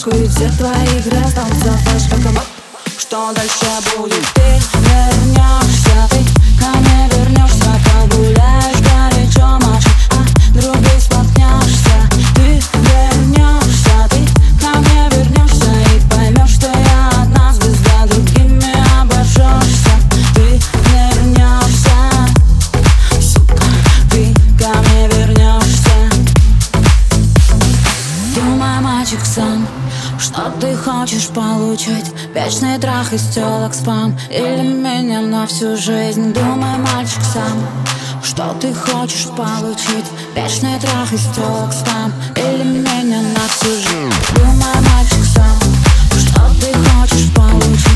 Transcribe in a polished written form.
флешку и все твои игры останутся флешбэком. Что дальше будет? Ты вернешься, ты ко мне вернешься, погуляешь горячо, мочи, а другой споткнешься. Ты вернешься, ты ко мне вернешься и поймешь, что я одна звезда, другими обожжешься. Ты вернешься, сука, ты ко мне вернешься. Думай, мальчик, сам, что ты хочешь получить? Вечный трах из тёлок спам или меня на всю жизнь? Думай, мальчик, сам, что ты хочешь получить? Вечный трах из тёлок спам или меня на всю жизнь? Думай, мальчик, сам, что ты хочешь получить?